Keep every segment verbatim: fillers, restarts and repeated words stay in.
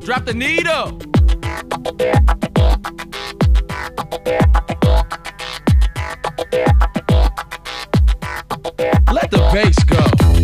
drop the needle. Let the bass go.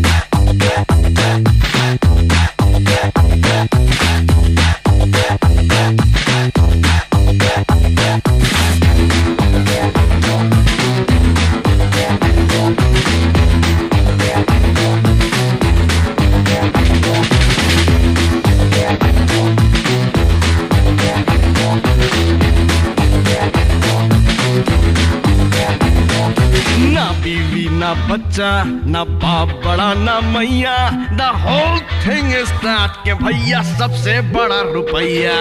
ना बच्चा ना बाप बड़ा ना मैया, the whole thing is that के भैया सबसे बड़ा रुपया।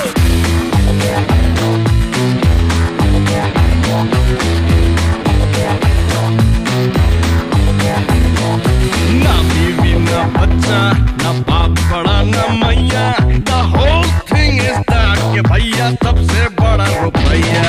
ना बीवी ना बच्चा ना बाप बड़ा ना मैया, the whole thing is that के भैया सबसे बड़ा रुपया।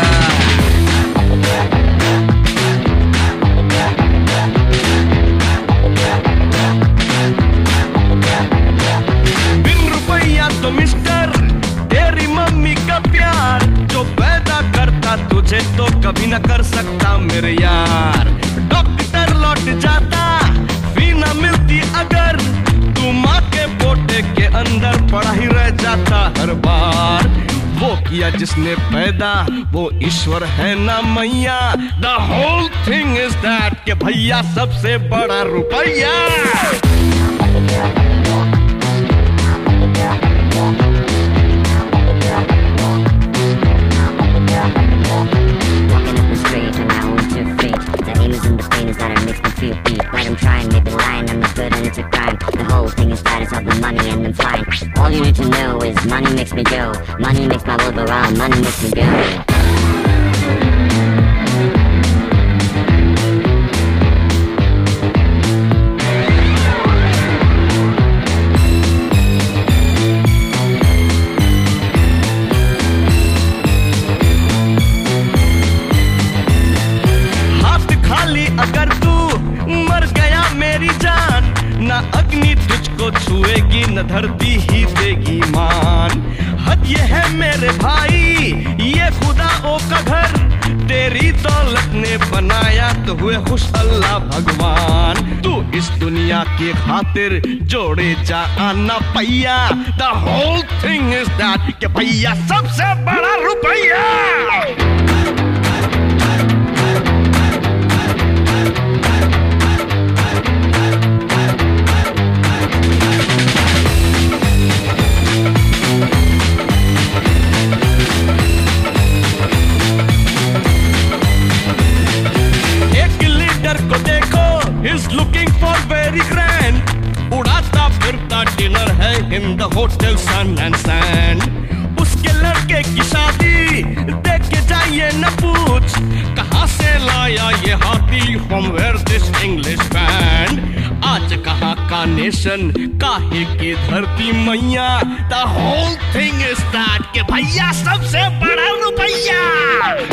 तो मिस्टर तेरी मम्मी का प्यार जो पैदा करता तुझे तो कभी न कर सकता मेरे यार। डॉक्टर लौट जाता फी न मिलती अगर तू माँ के पोटे के अंदर पड़ा ही रह जाता हर बार। वो किया जिसने पैदा वो ईश्वर है ना मैया, the whole thing is that के भैया सबसे बड़ा रुपया। Let them try and make me lying, I'm not good and it's a crime. The whole thing is bad, it's all the money and I'm flying. All you need to know is money makes me go. Money makes my world go round, money makes me go. अगर तू मर गया मेरी जान, ना अग्नि तुझको छुएगी न धरती ही देगी मान। हद ये है मेरे भाई ये खुदाओं का घर, तेरी दौलत ने बनाया तो हुए खुश अल्लाह भगवान। तू इस दुनिया की खातिर जोड़े जा आना पैया, the whole thing is that के भैया सबसे बड़ा रुपया। को देखो he's looking for very grand, उड़ाता फिरता डिनर है in the hotel sun and sand। उसके लड़के की शादी देख के जाइए न पूछ, कहाँ से लाया ये हाथी from where this English band। आज कहाँ का नेशन काहे की धरती मैया, the whole thing is that के भैया सबसे बड़ा रुपया।